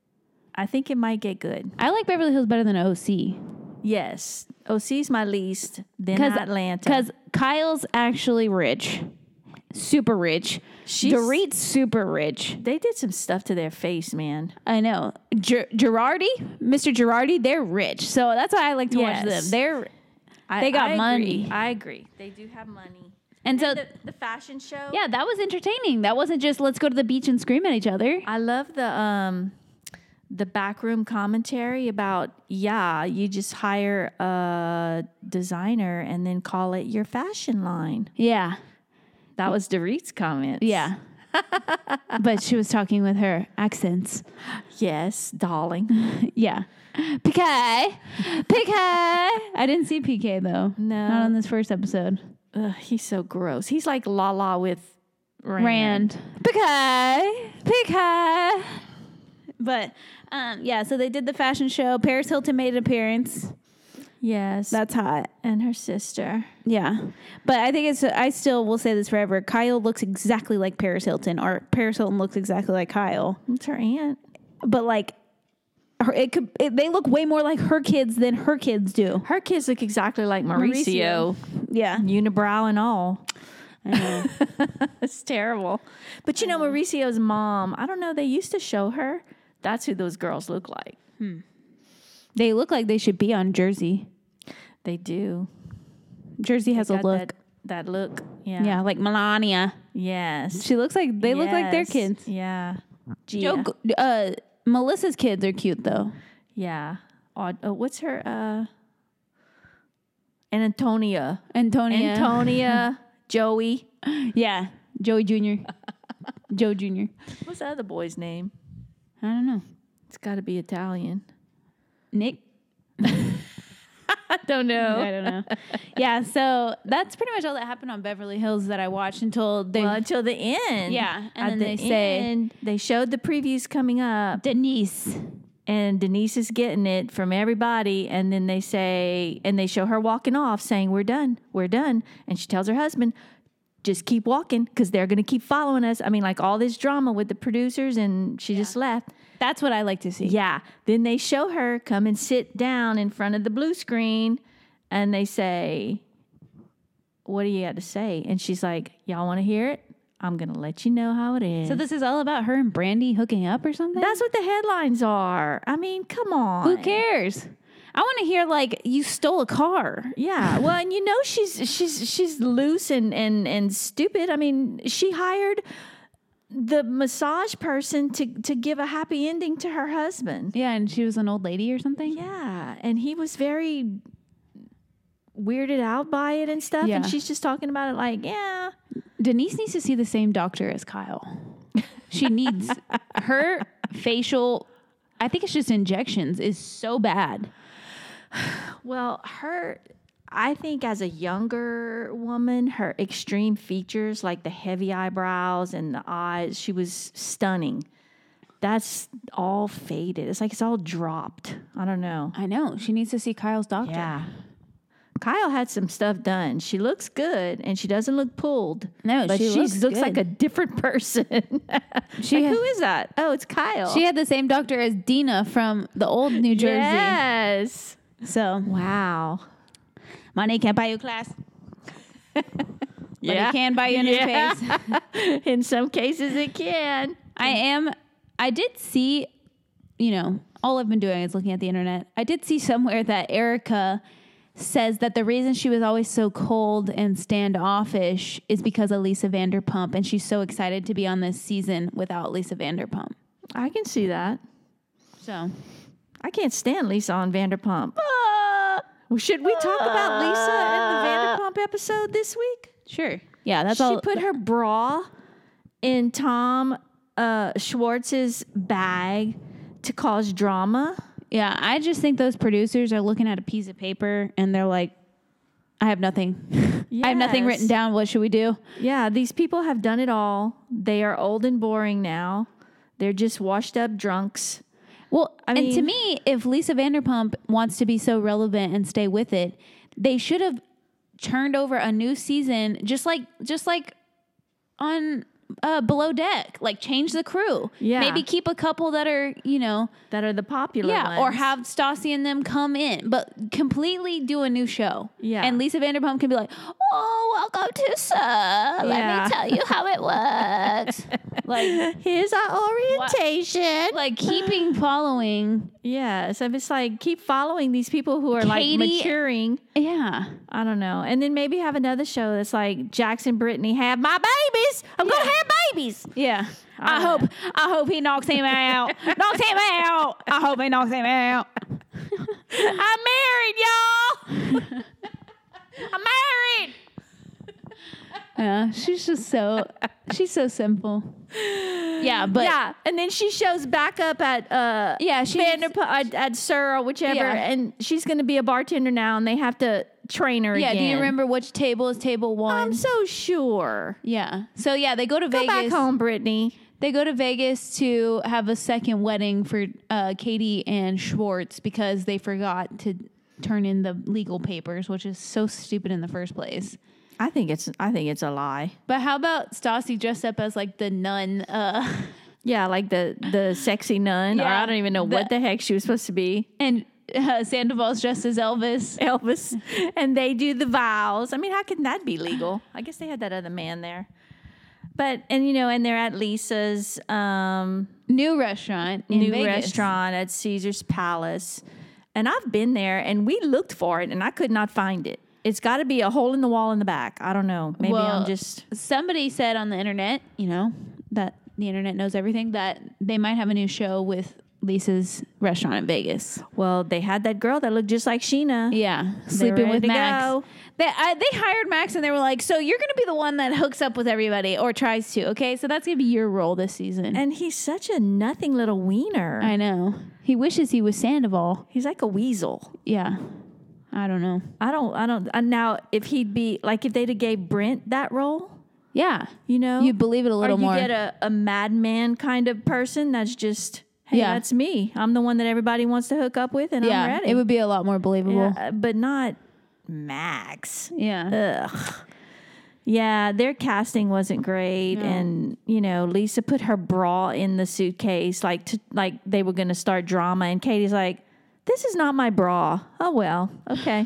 I think it might get good. I like Beverly Hills better than O C. Yes. O C's my least, then Cause, Atlanta. Because Kyle's actually rich. Super rich. She's- Dorit's super rich. they did some stuff to their face, man. I know. Ger- Girardi, Mister Girardi, they're rich. So that's why I like to watch Yes. them. They're I, They got I money. Agree. I agree. They do have money. and so the, the fashion show. yeah, that was entertaining. That wasn't just let's go to the beach and scream at each other. I love the um the backroom commentary about yeah, you just hire a designer and then call it your fashion line. Yeah. That was Dorit's comment. Yeah. But she was talking with her accents. Yes, darling. Yeah. P K. P K. I didn't see P K though. No. Not on this first episode. Ugh, he's so gross. He's like Lala with Rand. Rand. P K. P K. But um, yeah, so they did the fashion show. Paris Hilton made an appearance. Yes. That's hot. and her sister. Yeah. But I think it's, I still will say this forever. Kyle looks exactly like Paris Hilton, or Paris Hilton looks exactly like Kyle. It's her aunt. But like, her, it could, it, they look way more like her kids than her kids do. Her kids look exactly like Mauricio. Mauricio. Yeah. Unibrow and all. I know. It's terrible. But you know, Mauricio's mom, I don't know, they used to show her. That's who those girls look like. They look like they should be on Jersey. They do. Jersey has a Got look. That, that look. Yeah. Yeah, like Melania. Yes. She looks like, they look like their Yes. kids. Yeah. Joe, Gia. uh, Melissa's kids are cute though. Yeah. Aud- uh, what's her? Uh, and Antonia. Antonia. Antonia. Joey. Yeah, Joey Junior Joe Junior What's the other boy's name? I don't know. It's got to be Italian. Nick? I don't know. I don't know. Yeah, so that's pretty much all that happened on Beverly Hills that I watched until they Well, until the end. Yeah, and At then the they say- end, they showed the previews coming up, Denise. and Denise is getting it from everybody. And then they say, and they show her walking off, saying, "We're done, we're done." And she tells her husband, "Just keep walking, because they're going to keep following us." I mean, like all this drama with the producers, and she just left. That's what I like to see. Yeah. Then they show her come and sit down in front of the blue screen, and they say, "What do you got to say?" And she's like, "Y'all want to hear it? I'm going to let you know how it is." So this is all about her and Brandy hooking up or something? That's what the headlines are. I mean, come on. Who cares? I want to hear like you stole a car. Yeah. Well, and you know she's she's she's loose and and and stupid. I mean, she hired the massage person to to give a happy ending to her husband. Yeah, and she was an old lady or something. Yeah, and he was very weirded out by it and stuff. Yeah. And she's just talking about it like, yeah, Denise needs to see the same doctor as Kyle. She needs her facial. I think it's just injections is so bad. well, her. I think as a younger woman, her extreme features, like the heavy eyebrows and the eyes, she was stunning. That's all faded. It's like it's all dropped. I don't know. I know. She needs to see Kyle's doctor. Yeah. Kyle had some stuff done. She looks good and she doesn't look pulled. No, but she looks looks good. like a different person. She like, ha- who is that? Oh, it's Kyle. She had the same doctor as Dina from the old New Jersey. Yes. So Wow. money can't buy you class. But it can buy you a new Yeah. face. In some cases, it can. I am. I did see, you know, all I've been doing is looking at the internet. I did see somewhere that Erica says that the reason she was always so cold and standoffish is because of Lisa Vanderpump, and she's so excited to be on this season without Lisa Vanderpump. I can see that. So, I can't stand Lisa on Vanderpump. Well, should we talk about Lisa and the Vanderpump episode this week? sure. Yeah, that's She all. put her bra in Tom uh, Schwartz's bag to cause drama. Yeah, I just think those producers are looking at a piece of paper and they're like, I have nothing. I have nothing Yes. written down. What should we do? Yeah, these people have done it all. They are old and boring now. They're just washed up drunks. Well, I and to mean- me, if Lisa Vanderpump wants to be so relevant and stay with it, they should have turned over a new season, just like just like on uh, Below Deck. Like change the crew. Yeah. Maybe keep a couple that are, you know, That are the popular yeah, ones. or have Stassi and them come in, but completely do a new show. Yeah. And Lisa Vanderpump can be like, "Oh, welcome to Sub. Let Yeah. me tell you how it works." Like, Here's our orientation. like keeping following. Yeah, so it's like keep following these people who are Katie- like maturing. Yeah. I don't know. And then maybe have another show that's like Jackson Brittany have my babies. I'm Yeah. gonna have babies. Yeah. I, I hope know. I hope he knocks him out. knocks him out. I hope he knocks him out. I'm married, y'all. I'm married. Yeah, she's just so she's so simple. Yeah, but yeah, and then she shows back up at uh Yeah, she's- Vanderpump at, at Sir or whichever, Yeah. and she's gonna be a bartender now, and they have to train her yeah, again. do you remember which table is table one? I'm so sure. yeah. So yeah, they go to Go Vegas. back home, Brittany. They go to Vegas to have a second wedding for uh, Katie and Schwartz because they forgot to turn in the legal papers, which is so stupid in the first place. I think it's I think it's a lie. But how about Stassi dressed up as like the nun? Uh, Yeah, like the the sexy nun, or Yeah, I don't even know the- what the heck she was supposed to be. and uh, Sandoval's dressed as Elvis. Elvis, and they do the vows. I mean, how can that be legal? I guess they had that other man there. But and you know, and they're at Lisa's um, New restaurant in new Vegas. restaurant at Caesar's Palace, and I've been there, and we looked for it, and I could not find it. It's got to be a hole in the wall in the back. I don't know. Maybe Well, I'm just Somebody said on the internet, you know, that the internet knows everything, that they might have a new show with Lisa's restaurant in Vegas. well. They had that girl that looked just like Sheena. Yeah, They're sleeping ready with to Max. go. They I, they hired Max and they were like, "So you're going to be the one that hooks up with everybody or tries to, okay? So that's going to be your role this season." And he's such a nothing little wiener. I know. He wishes he was Sandoval. He's like a weasel. Yeah, I don't know. I don't. I don't. And now, if he'd be like, if they'd have gave Brent that role, Yeah, you know, you'd believe it a or little you more. get a, a madman kind of person that's just, hey, Yeah. that's me. I'm the one that everybody wants to hook up with, and I'm yeah, ready. it would be a lot more believable. Yeah, but not Max. Yeah. Ugh. Yeah, their casting wasn't great, No. and you know, Lisa put her bra in the suitcase, like to, like they were going to start drama, and Katie's like, "This is not my bra." Oh well, okay.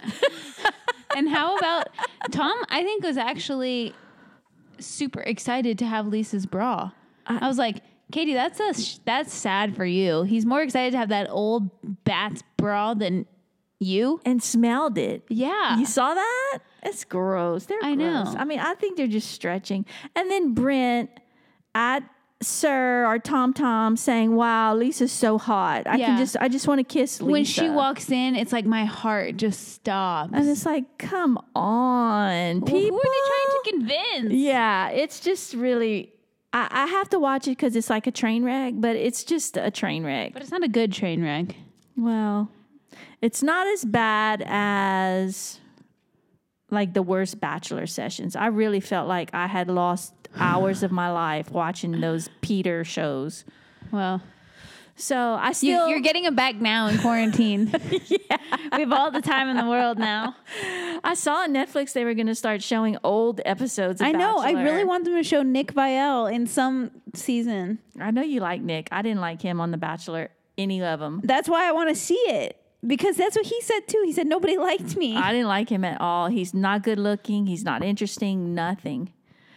And how about Tom? I think was actually super excited to have Lisa's bra. I, was like, Katie, that's a sh- that's sad for you. He's more excited to have that old Bats bra than you. And smelled it. Yeah, You saw that? It's gross. They're I gross. know. I mean, I think they're just stretching. And then Brent at Sir or Tom Tom saying, "Wow, Lisa's so hot. I Yeah. can just, I just want to kiss Lisa." when she walks in, it's like my heart just stops. and it's like, come on, Well, people. who are they trying to convince? Yeah, it's just really. I, I have to watch it because it's like a train wreck, but it's just a train wreck. But it's not a good train wreck. Well, it's not as bad as like the worst Bachelor sessions. I really felt like I had lost hours of my life watching those Peter shows. Well, So I you, still, you're getting them back now in quarantine. Yeah, we have all the time in the world now. I saw on Netflix they were going to start showing old episodes of I know. I Bachelor. really want them to show Nick Viall in some season. I know you like Nick. I didn't like him on The Bachelor, any of them. That's why I want to see it. Because that's what he said too. He said nobody liked me. I didn't like him at all. He's not good looking. He's not interesting. Nothing.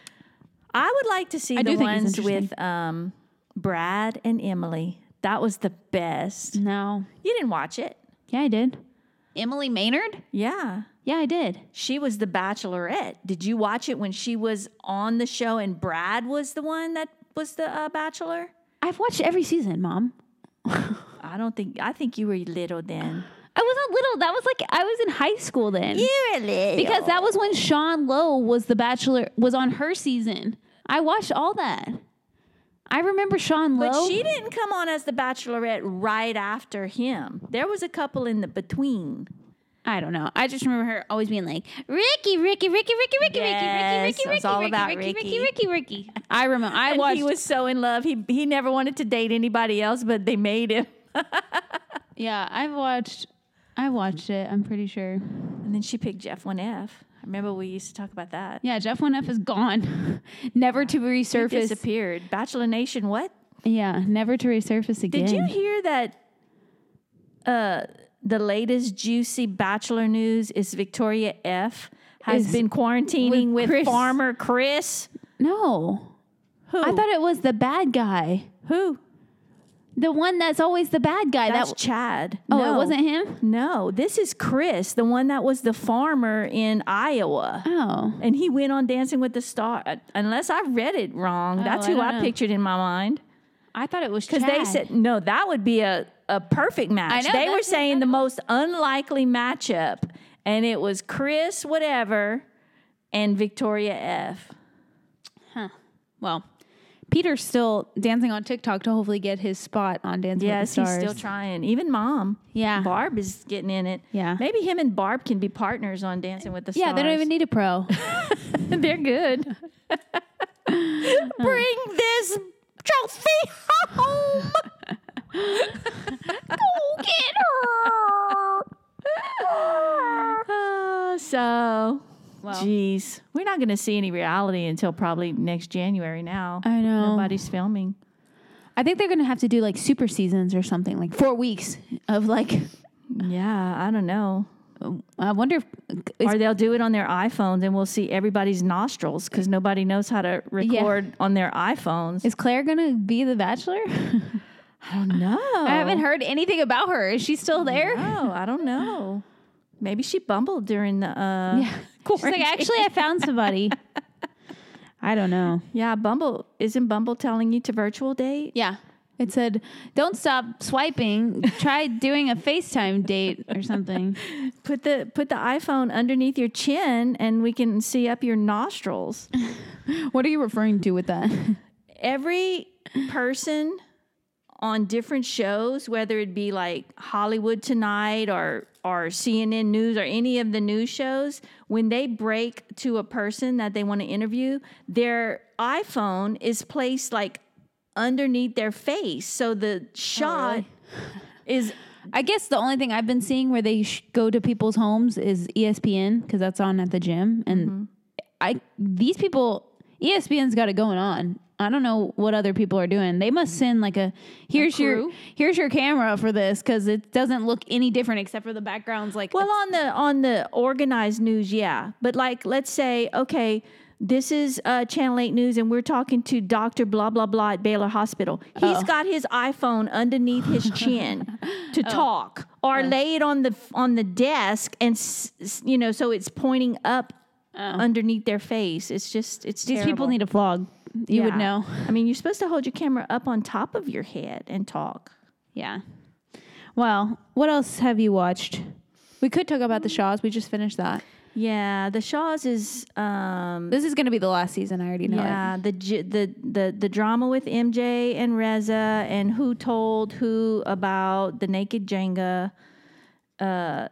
I would like to see I the do think he's ones interesting. with um, Brad and Emily. That was the best. No. You didn't watch it. Yeah, I did. Emily Maynard? Yeah. Yeah, I did. She was the Bachelorette. Did you watch it when she was on the show and Brad was the one that was the uh, Bachelor? I've watched every season, Mom. I don't think, I think you were little then. I wasn't little. That was like I was in high school then. were little. Because that was when Sean Lowe was the Bachelor, was on her season. I watched all that. I remember Sean Lowe. But she didn't come on as the Bachelorette right after him. There was a couple in the between. I don't know. I just remember her always being like, Ricky, Ricky, Ricky, Ricky, Ricky, Yes, Ricky, Ricky, it was Ricky, all Ricky, about Ricky, Ricky. Ricky, Ricky, Ricky. I remember. I And watched. he was so in love. He he never wanted to date anybody else, but they made him. Yeah, I've watched. I watched it. I'm pretty sure. And then she picked Jeff one F. I remember we used to talk about that. Yeah, Jeff one F is gone, never to He resurface. disappeared. Bachelor Nation, what? Yeah, never to resurface again. Did you hear that uh, the latest juicy Bachelor news is Victoria F. has Is been quarantining with with, Chris. Farmer Chris? No, Who? I thought it was the bad guy, Who? the one that's always the bad guy. That's that Chad. oh, No. it wasn't him. No, this is Chris, the one that was the farmer in Iowa. Oh, And he went on Dancing with the Stars. Unless I read it wrong. Oh, That's I who don't I know. pictured in my mind. I thought it was Because Chad. they said, no, that would be a, a perfect match. know, They were that's what saying I the most unlikely matchup. And it was Chris, whatever, and Victoria F. Well, Peter's still dancing on TikTok to hopefully get his spot on Dancing Yes, with the he's Stars. still trying. Even Mom. Yeah. Barb is getting in it. Yeah. Maybe him and Barb can be partners on Dancing with the Stars. Yeah, they don't even need a pro. They're good. Bring this trophy home. Go get her. Uh, so, Well. geez, we're not going to see any reality until probably next January now. I know. Nobody's filming. I think they're going to have to do like super seasons or something, like four weeks of like, Yeah, I don't know. I wonder if, is, Or they'll do it on their iPhones and we'll see everybody's nostrils because nobody knows how to record on their iPhones. is Claire going to be the Bachelor? I don't know. I haven't heard anything about her. Is she still there? Oh, I don't know. Maybe she bumbled during the uh Yeah. She's like, actually, I found somebody. I don't know. Yeah, Bumble isn't Bumble telling you to virtual date? Yeah. It said, don't stop swiping. Try doing a FaceTime date or something. Put the put the iPhone underneath your chin and we can see up your nostrils. What are you referring to with that? Every person on different shows, whether it be like Hollywood Tonight or or C N N News or any of the news shows, when they break to a person that they want to interview, their iPhone is placed like underneath their face. So the shot really? is I guess the only thing I've been seeing where they sh- go to people's homes is E S P N because that's on at the gym. And I these people, E S P N's got it going on. I don't know what other people are doing. They must send like a here's your crew? here's your camera for this because it doesn't look any different except for the background's like well on the on the organized news, yeah. But like let's say, okay, this is uh, Channel eight News, and we're talking to Doctor Blah, blah, blah at Baylor Hospital. He's Oh. got his iPhone underneath his chin to talk, or lay it on the on the desk, and s- s- you know, so it's pointing up underneath their face. It's just it's these terrible. people need a vlog. You would Yeah. know. I mean, you're supposed to hold your camera up on top of your head and talk. Yeah. Well, what else have you watched? We could talk about the Shaws. We just finished that. Yeah, the Shaws is um, This is going to be the last season. I already know yeah, the j- the the the drama with M J and Reza and who told who about the naked Jenga. Uh,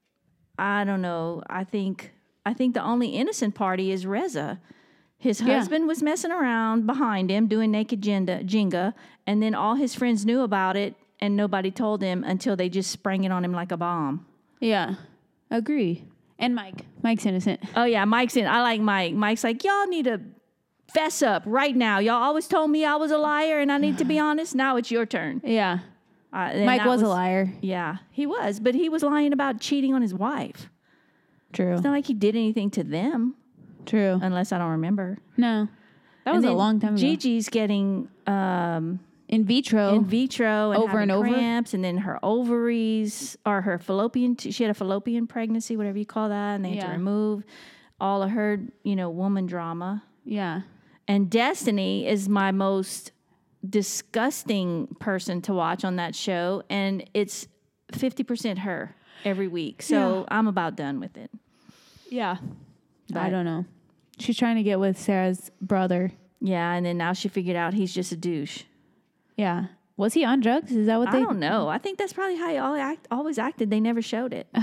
I don't know. I think I think the only innocent party is Reza. His Yeah. husband was messing around behind him doing naked Jenga, Jenga, and then all his friends knew about it, and nobody told him until they just sprang it on him like a bomb. it. Yeah. Agree. And Mike. Mike's innocent. Oh yeah, Mike's in. I like Mike. Mike's like, y'all need to fess up right now. Y'all always told me I was a liar and I need to be honest. Now it's your turn. Yeah. Uh, and Mike that was, a liar. Yeah, he was, but he was lying about cheating on his wife. True. It's not like he did anything to them, True. unless I don't remember. No. That was And a then long time ago. Gigi's getting um, In vitro. in vitro and Over having and over? cramps, and then her ovaries or her fallopian. T- she had a fallopian pregnancy, whatever you call that, and they had Yeah. to remove all of her, you know, woman drama. yeah. And Destiny is my most disgusting person to watch on that show, and it's fifty percent her every week. So Yeah. I'm about done with it. Yeah. I But- don't know. She's trying to get with Sarah's brother. Yeah, and then now she figured out he's just a douche. Yeah. Was he on drugs? Is that what I they don't know. I think that's probably how he all act, always acted. They never showed it.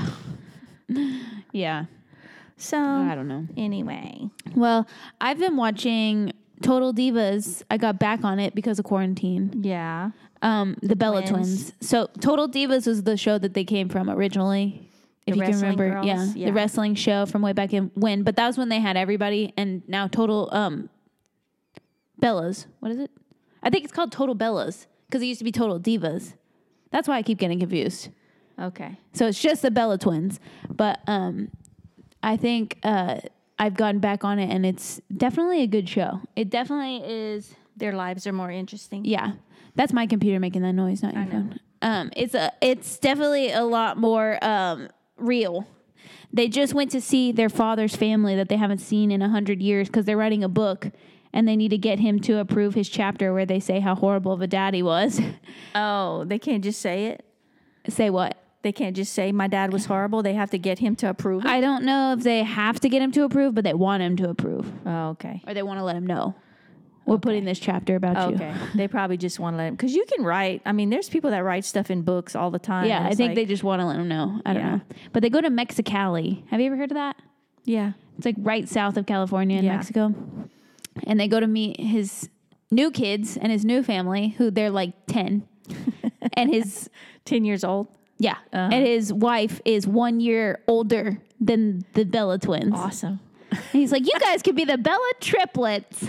Yeah. So I don't know. anyway, Well, I've been watching Total Divas. I got back on it because of quarantine. yeah. Um, the, Bella twins. twins. So Total Divas was the show that they came from originally. If The you can wrestling remember, girls? yeah, Yeah. the wrestling show from way back in when. But that was when they had everybody, and now Total um, Bellas. What is it? I think it's called Total Bellas because it used to be Total Divas. That's why I keep getting confused. Okay. So it's just the Bella twins. But um, I think uh, I've gotten back on it, and it's definitely a good show. It definitely is. Their lives are more interesting. Yeah, that's my computer making that noise, not your I know. phone. Um, it's a, it's definitely a lot more um, real. They just went to see their father's family that they haven't seen in a hundred years because they're writing a book, and they need to get him to approve his chapter where they say how horrible of a dad he was. Oh, they can't just say it? Say what? They can't just say my dad was horrible. They have to get him to approve it? I don't know if they have to get him to approve, but they want him to approve, Oh, okay. or they want to let him know. We're putting this chapter about Okay. you. They probably just want to let him. Because you can write. I mean, there's people that write stuff in books all the time. Yeah, and I it's think like- they just want to let him know. I don't Yeah. know. But they go to Mexicali. Have you ever heard of that? Yeah. It's like right south of California in Yeah. Mexico. And they go to meet his new kids and his new family, who they're like ten. And his, ten years old. yeah. Uh-huh. And his wife is one year older than the Bella twins. Awesome. And he's like, you guys could be the Bella triplets.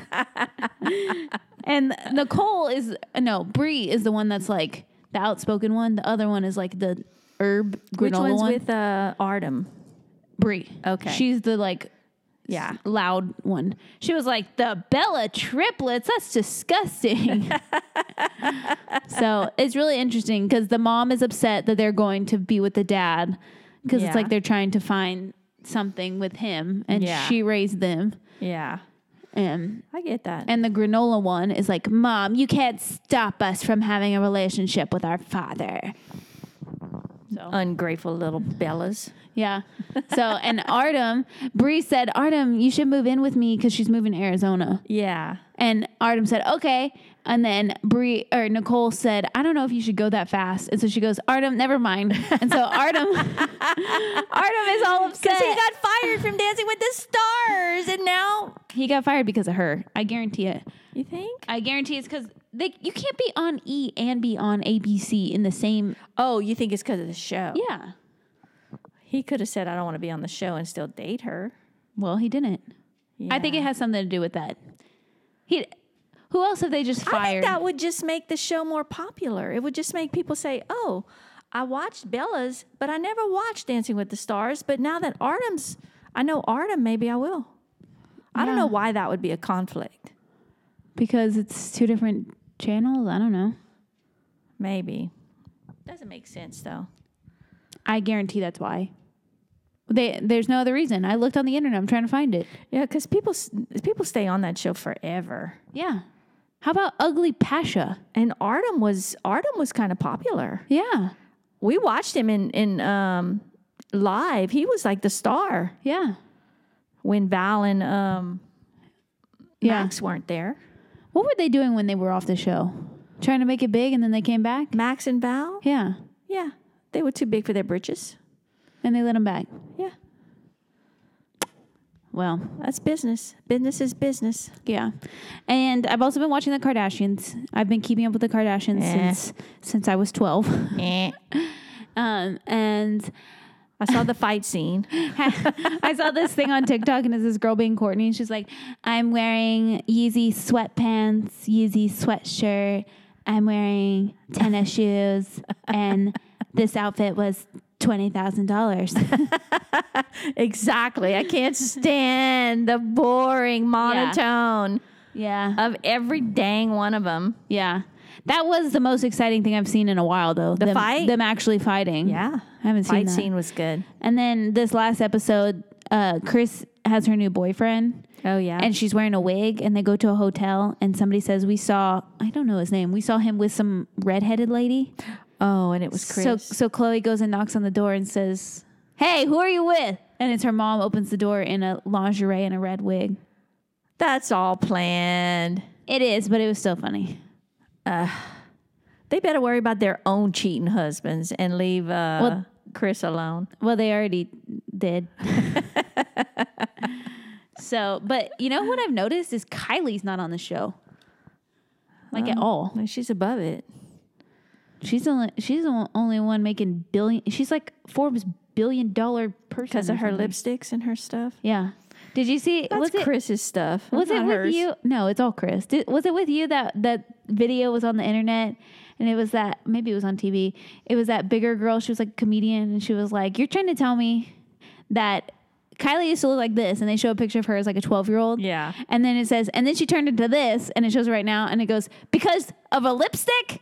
And Nicole is, no, Brie is the one that's like the outspoken one. The other one is like the herb granola Which one's one. with uh, Artem? Brie. Okay. She's the like Yeah. s- loud one. She was like, the Bella triplets, that's disgusting. So it's really interesting because the mom is upset that they're going to be with the dad because Yeah. it's like they're trying to find something with him, and Yeah. she raised them. Yeah. And I get that. and the granola one is like, Mom, you can't stop us from having a relationship with our father. So Ungrateful little Bellas. yeah. So and Artem, Bree said, Artem, you should move in with me because she's moving to Arizona. Yeah. And Artem said, okay. And then Bree or Nicole said, I don't know if you should go that fast. And so she goes, Artem, never mind. And so Artem, Artem is all upset. Because he got fired from Dancing with the Stars, and now He got fired because of her. I guarantee it. you think? I guarantee it's because they you can't be on E and be on A B C in the same. Oh, you think it's because of the show? Yeah. He could have said, "I don't want to be on the show," and still date her. Well, he didn't. I think it Yeah. has something to do with that. He. Who else have they just I fired? think that would just make the show more popular. It would just make people say, "Oh, I watched Bella's, but I never watched Dancing with the Stars. But now that Artem's, I know Artem, maybe I will." I don't Yeah. know why that would be a conflict. Because it's two different channels. I don't know. Maybe. Doesn't make sense though. I guarantee that's why. They, there's no other reason. I looked on the internet. I'm trying to find it. Yeah, because people s- people stay on that show forever. Yeah. How about Ugly Pasha? And Artem was Artem was kind of popular. Yeah. We watched him in in um, live. He was like the star Yeah. when Val and um, Yeah. Max weren't there. What were they doing when they were off the show? Trying to make it big and then they came back? Max and Val, Yeah. yeah, they were too big for their britches. And they let them back. Yeah, Well, that's business. Business is business. yeah. And I've also been watching the Kardashians. I've been keeping up with the Kardashians Eh. since since I was twelve. Eh. Um, and I saw the fight scene. I saw this thing on TikTok, and it's this girl being Courtney, and she's like, I'm wearing Yeezy sweatpants, Yeezy sweatshirt. I'm wearing tennis shoes, and this outfit was twenty thousand dollars. Exactly. I can't stand the boring monotone Yeah. of every dang one of them. Yeah. That was the most exciting thing I've seen in a while, though. The them, fight? Them actually fighting. Yeah, I haven't seen fight that. scene was good. And then this last episode, uh, Chris has her new boyfriend. Oh yeah, And she's wearing a wig, and they go to a hotel, and somebody says, we saw, I don't know his name, we saw him with some redheaded lady. oh, and it was Chris. So, so Chloe goes and knocks on the door and says, hey, who are you with? And it's her mom opens the door in a lingerie and a red wig. That's all planned. It is, but it was still funny. They better worry about their own cheating husbands and leave uh, Well- Chris alone. Well, they already did. So, but you know what I've noticed is Kylie's not on the show. Like at all. Like, she's above it. She's only she's the only one making billion. She's like Forbes billion dollar person Because or of her something. lipsticks and her stuff. Yeah. Did you see? That's was it Chris's stuff. was That's it not with hers. you? No, it's all Chris. Did, was it with you that that video was on the internet? And it was that maybe it was on T V. It was that bigger girl. She was like a comedian, and she was like, "You're trying to tell me that Kylie used to look like this," and they show a picture of her as like a twelve year old. Yeah. And then it says, and then she turned into this, and it shows her right now, and it goes, because of a lipstick.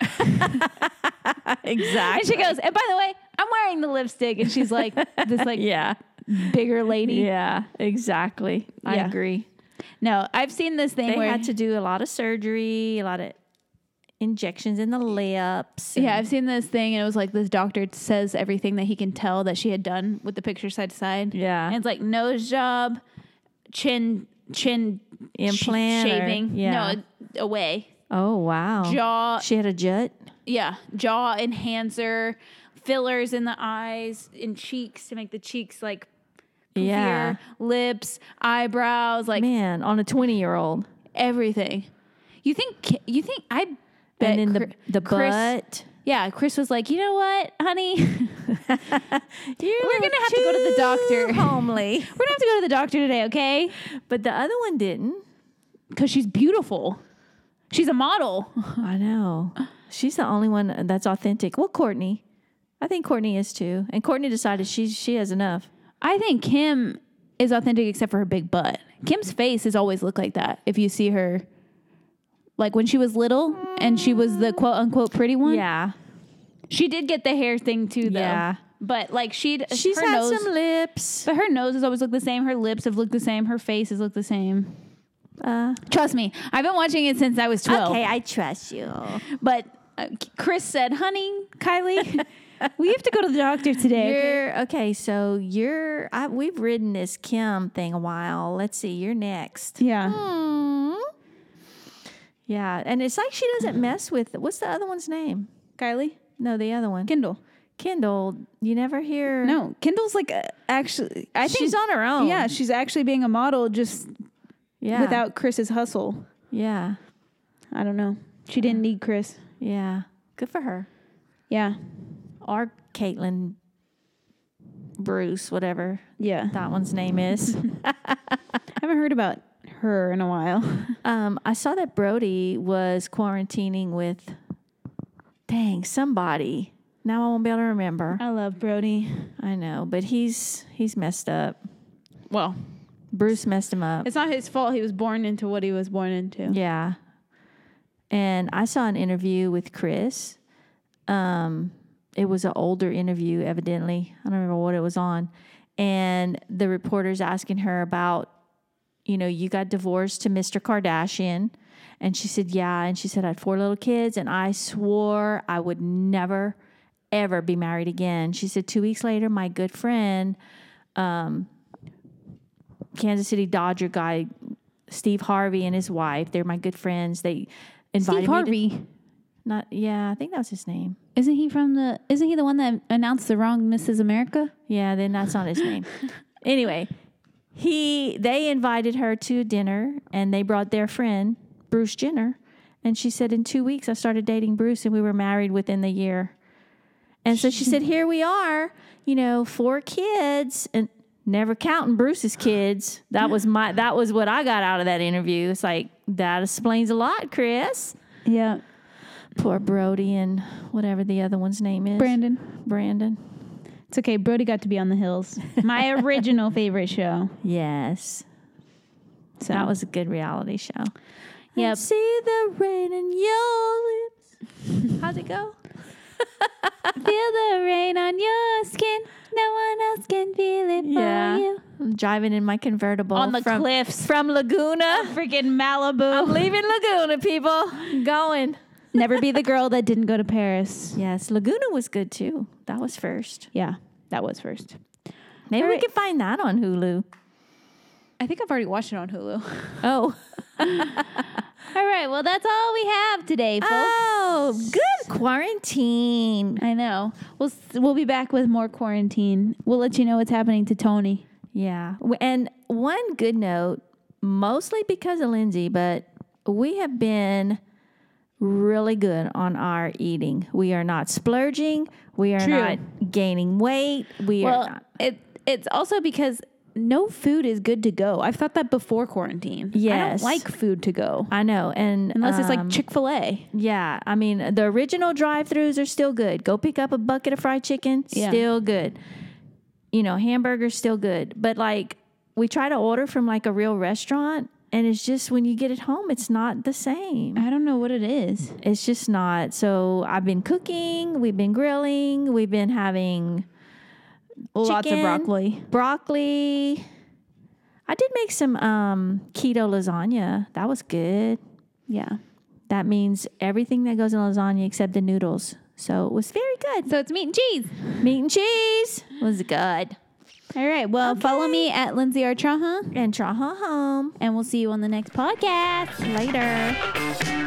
Exactly. And she goes, and by the way, I'm wearing the lipstick, and she's like this like Yeah. bigger lady. Yeah, exactly. I Yeah. agree. No, I've seen this thing They where had to do a lot of surgery, a lot of injections in the lips. yeah, and- I've seen this thing, and it was like this doctor says everything that he can tell that she had done with the picture side to side. Yeah. and it's like nose job, chin chin Implant or- shaving, yeah. no away, Oh, wow. jaw, She had a jut? yeah, jaw enhancer, fillers in the eyes, in cheeks to make the cheeks like poofier, Yeah. lips, eyebrows, like Man, on a twenty-year-old. everything. You think you think I bet And then the, Chri- the Chris- butt. Yeah, Chris was like, you know what, honey, You're We're gonna have to go to the doctor. Homely. we're gonna have to go to the doctor today, okay? But the other one didn't. Because she's beautiful. She's a model. I know. She's the only one that's authentic. Well, Courtney. I think Courtney is too. And Courtney decided she she has enough. I think Kim is authentic except for her big butt. Kim's face has always looked like that. If you see her, like when she was little and she was the quote unquote pretty one. Yeah. She did get the hair thing too, though. Yeah. But like she'd, She's her had nose, some lips. but her nose has always looked the same. Her lips have looked the same. Her face has looked the same. Uh, Trust me, I've been watching it since I was twelve. okay, I trust you. But uh, Chris said, honey, Kylie, we have to go to the doctor today. okay?" You're okay. So you're. I, we've ridden this Kim thing a while. Let's see. You're next. Yeah. Hmm. Yeah, and it's like she doesn't mess with. What's the other one's name? Kylie? No, the other one. Kendall. Kendall. You never hear. No, Kendall's like uh, actually, I think she's on her own. Yeah, she's actually being a model just Yeah. without Chris's hustle. Yeah. I don't know. She didn't need Chris. Yeah. Good for her. Yeah. Or Caitlin Bruce, whatever Yeah. that one's name is. I haven't heard about her in a while. um, I saw that Brody was quarantining with, dang, somebody. Now I won't be able to remember. I love Brody. I know, but he's he's messed up. Well, Bruce messed him up. it's not his fault. He was born into what he was born into. Yeah. And I saw an interview with Chris. Um, it was an older interview, evidently. I don't remember what it was on. And the reporter's asking her about, you know, you got divorced to Mister Kardashian. And she said, yeah. And she said, I had four little kids, and I swore I would never, ever be married again. She said, two weeks later, my good friend, um, Kansas City Dodger guy, Steve Harvey, and his wife, they're my good friends. They invited Steve me Harvey. to, not, yeah, I think that was his name. Isn't he from the isn't he the one that announced the wrong Missus America? Yeah, then that's not his name. Anyway, he they invited her to dinner, and they brought their friend Bruce Jenner, and she said, in two weeks I started dating Bruce, and we were married within the year. And so she said, here we are, you know, four kids, and never counting Bruce's kids. That was my that was what I got out of that interview. It's like, that explains a lot, Chris. Yeah. Poor Brody and whatever the other one's name is. Brandon. Brandon. It's okay. Brody got to be on the hills. My original favorite show. Yes. So That was a good reality show. Yep. See the rain in your lips. How's it go? feel the rain on your skin. No one else can feel it Yeah. for you. I'm driving in my convertible On the from, cliffs. from Laguna. Freaking Malibu. I'm leaving Laguna, people. Going. Never be the girl that didn't go to Paris. Yes, Laguna was good too. That was first. Yeah, that was first. Maybe All we right. can find that on Hulu. I think I've already watched it on Hulu. Oh. All right, well, that's all we have today, folks. Oh, good quarantine. I know. We'll s- we'll be back with more quarantine. We'll let you know what's happening to Tony. Yeah. W- And one good note, mostly because of Lindsay, but we have been really good on our eating. We are not splurging. We are True. not gaining weight. We Well, are not. it it's also because no food is good to go. I've thought that before quarantine. I Yes. don't like food to go. I know. And Unless it's like um, Chick-fil-A. yeah, I mean, the original drive-thrus are still good. Go pick up a bucket of fried chicken, Yeah. still good. You know, hamburgers still good. But like we try to order from like a real restaurant, and it's just when you get it home, it's not the same. I don't know what it is. It's just not. So I've been cooking, we've been grilling, we've been having Lots of chicken, broccoli. broccoli. I did make some um, keto lasagna. That was good. Yeah. That means everything that goes in lasagna except the noodles. So it was very good. So it's meat and cheese. Meat and cheese was good. All right. Well, follow me at Lindsay Artraha, And try home and we'll see you on the next podcast. later.